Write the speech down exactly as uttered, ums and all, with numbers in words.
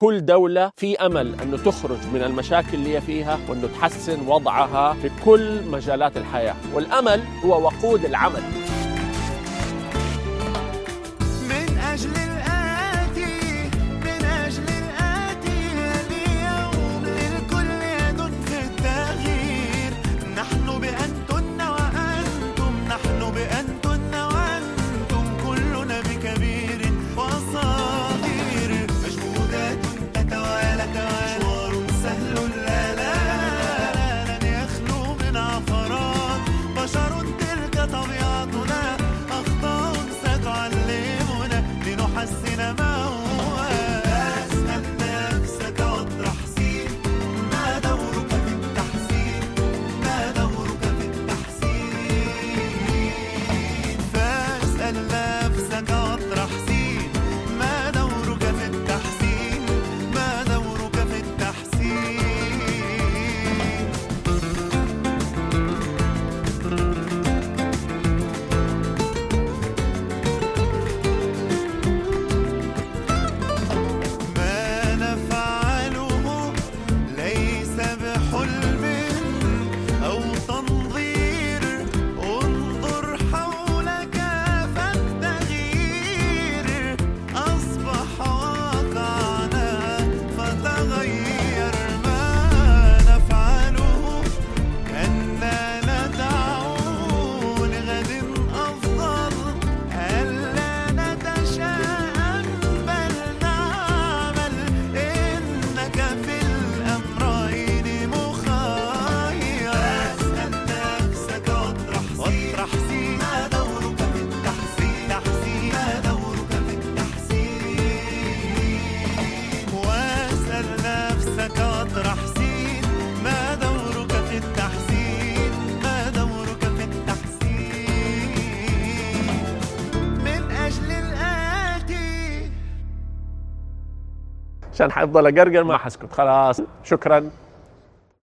كل دولة في أمل أنه تخرج من المشاكل اللي هي فيها وأنه تحسن وضعها في كل مجالات الحياة، والأمل هو وقود العمل. من أجل الآتي من أجل الآتي اليوم للكل يد في التغيير. نحن بأنتن وأنتم نحن بأنتن وأنتم كلنا بكبير وصغير. مجهودات تتوالى مشوار سهل لا لا لا لن يخلو من عثرات. بشر تلك طبيعتنا أخطاء ستعلمنا لنحسن ما هو. أسأل نفسك واطرح سين ما دورك في التحسين ما دورك في التحسين. فاسأل نفسك واطرح سين ما دورك في التحسين ما دورك في التحسين. ما نفعله ليس بحلم أو تنظير. انظر حولك فالتغيير أصبح واقعنا فتغير. ما نفعله أننا ندعو لغد أفضل ألا نتشاءم بل نعمل. إنك في الأمرين مخير. أسأل نفسك واطرح سين ما دورك في التحسين تحسين ما دورك في التحسين. واسأل نفسك واطرح سين ما دورك في التحسين ما دورك في التحسين. من أجل الآتي. عشان حافضل أقرقر ما حسكت خلاص. شكرا.